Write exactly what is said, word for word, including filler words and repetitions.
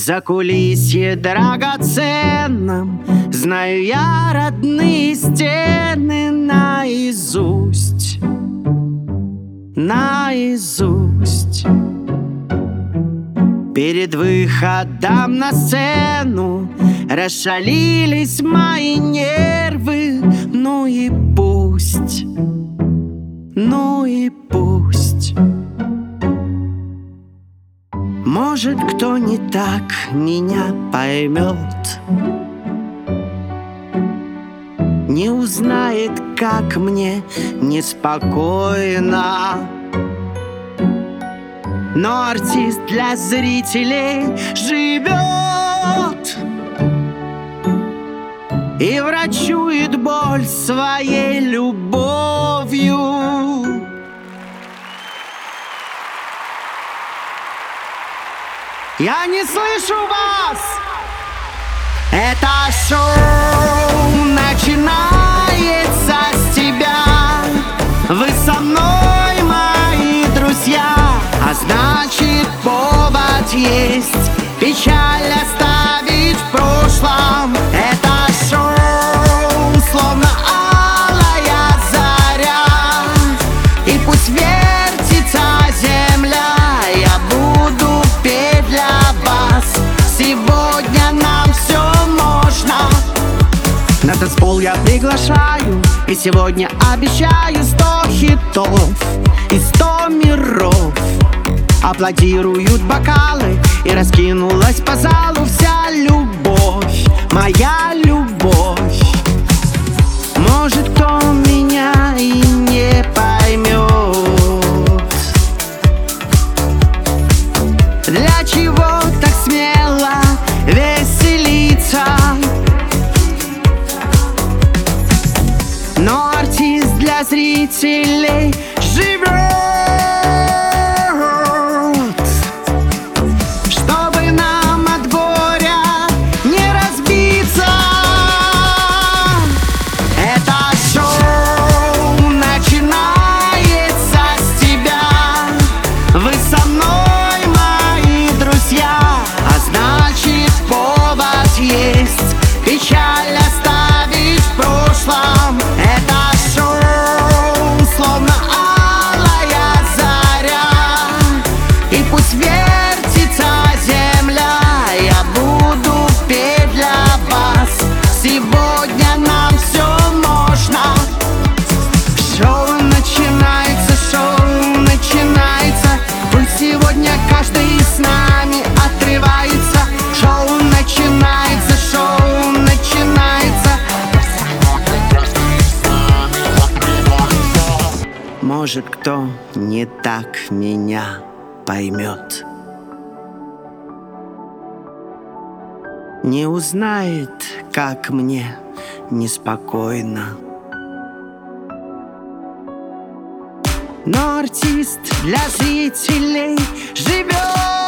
закулисье драгоценном знаю я родные стены наизусть, наизусть. Перед выходом на сцену расшалились мои нервы. Ну и пусть, ну и пусть. Может, кто не так меня поймет, не узнает, как мне неспокойно. Но артист для зрителей живет и врачует боль своей любовью. Я не слышу вас! Это шоу начинается с тебя. Вы со мной, мои друзья, а значит, повод есть печаль оставить в прошлом. Это шоу словно алая заря, и пусть вертится земля, я буду петь для вас. Сегодня нам все можно. На танцпол я приглашаю, и сегодня обещаю сто хитов и сто миров. Аплодируют бокалы, и раскинулась по залу вся любовь, моя любовь. Может, кто меня и не поймет, для чего так смело веселиться. Но артист для зрителей живет, чтобы нам от горя не разбиться. Это шоу начинается с тебя. Вы со мной, мои друзья, а значит, повод есть печаль оставить в прошлом. Это шоу словно алая заря, и пусть вертится земля, я буду петь для вас. Сегодня нам все можно. Шоу начинается, шоу начинается. Пусть сегодня каждый с нами отрывается. Шоу начинается, шоу начинается. Может, кто не так меня поймет, не узнает, как мне неспокойно. Но артист для зрителей живет.